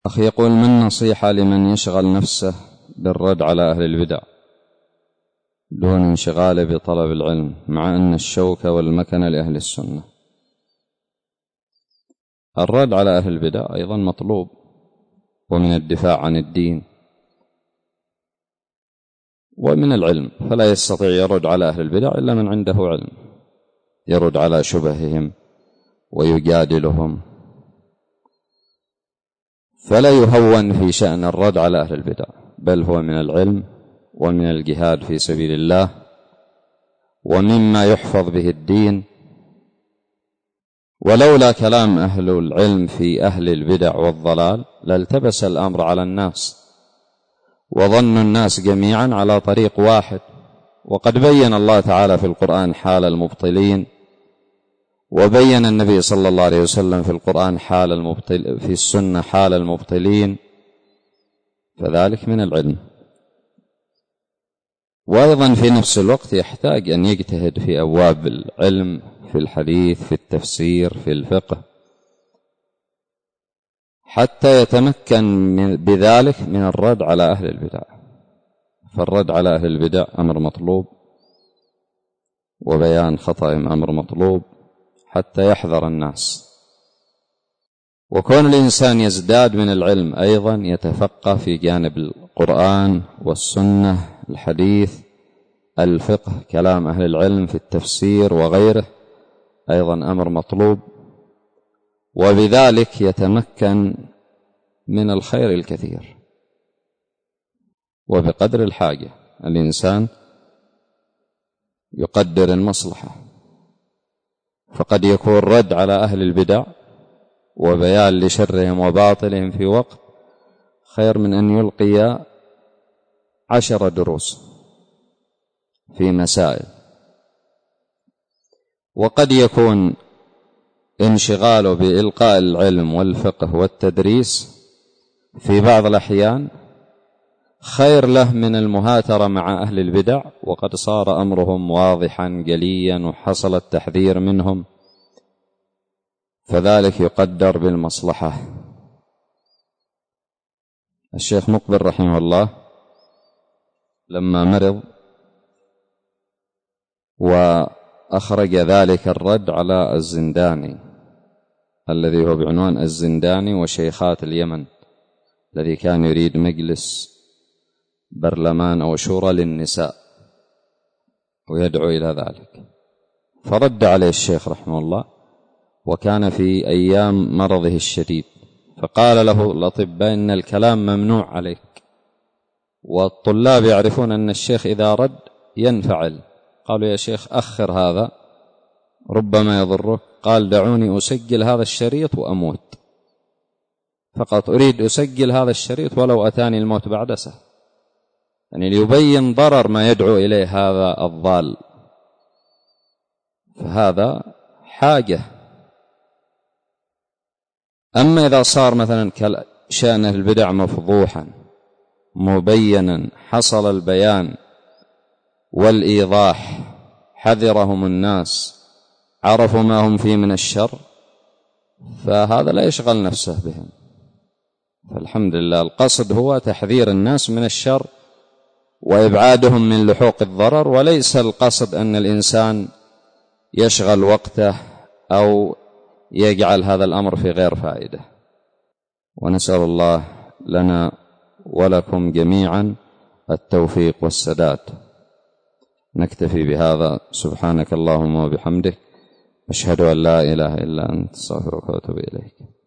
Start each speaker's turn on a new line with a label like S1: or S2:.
S1: أخي يقول: من نصيحة لمن يشغل نفسه بالرد على أهل البدع دون انشغاله بطلب العلم مع أن الشوكة والمكنة لأهل السنة؟ الرد على أهل البدع أيضا مطلوب، ومن الدفاع عن الدين ومن العلم، فلا يستطيع يرد على أهل البدع إلا من عنده علم، يرد على شبههم ويجادلهم، فلا يهون في شأن الرد على أهل البدع، بل هو من العلم ومن الجهاد في سبيل الله ومما يحفظ به الدين. ولولا كلام أهل العلم في أهل البدع والضلال لالتبس الأمر على الناس وظن الناس جميعا على طريق واحد. وقد بين الله تعالى في القرآن حال المبطلين، وبين النبي صلى الله عليه وسلم في القرآن في السنة حال المبطلين، فذلك من العلم. وأيضا في نفس الوقت يحتاج أن يجتهد في أبواب العلم، في الحديث، في التفسير، في الفقه، حتى يتمكن بذلك من الرد على أهل البدع. فالرد على أهل البدع أمر مطلوب، وبيان خطأهم أمر مطلوب حتى يحذر الناس. وكون الإنسان يزداد من العلم أيضا يتفقه في جانب القرآن والسنة، الحديث، الفقه، كلام أهل العلم في التفسير وغيره، أيضا أمر مطلوب، وبذلك يتمكن من الخير الكثير. وبقدر الحاجة الإنسان يقدر المصلحة، فقد يكون رد على أهل البدع وبيان لشرهم وباطلهم في وقت خير من أن يلقي 10 دروس في مسائل. وقد يكون انشغاله بإلقاء العلم والفقه والتدريس في بعض الأحيان خير له من المهاترة مع أهل البدع، وقد صار أمرهم واضحا جليا وحصل التحذير منهم، فذلك يقدر بالمصلحة. الشيخ مقبل رحمه الله لما مرض وأخرج ذلك الرد على الزنداني الذي هو بعنوان الزنداني وشيخات اليمن، الذي كان يريد مجلس برلمان أو شورى للنساء ويدعو إلى ذلك، فرد عليه الشيخ رحمه الله، وكان في أيام مرضه الشديد، فقال له الأطباء: إن الكلام ممنوع عليك، والطلاب يعرفون أن الشيخ إذا رد ينفعل. قالوا: يا شيخ أخر هذا ربما يضرك. قال: دعوني أسجل هذا الشريط وأموت، فقط أريد أسجل هذا الشريط ولو أتاني الموت بعد ساعة، يعني ليبين ضرر ما يدعو إليه هذا الضال، فهذا حاجة. أما إذا صار مثلا شأن البدع مفضوحا مبينا، حصل البيان والإيضاح، حذرهم الناس، عرفوا ما هم فيه من الشر، فهذا لا يشغل نفسه بهم. فالحمد لله القصد هو تحذير الناس من الشر وإبعادهم من لحوق الضرر، وليس القصد أن الإنسان يشغل وقته أو يجعل هذا الأمر في غير فائدة. ونسأل الله لنا ولكم جميعا التوفيق والسداد. نكتفي بهذا. سبحانك اللهم وبحمدك، أشهد أن لا إله إلا أنت، أستغفرك وأتوب إليك.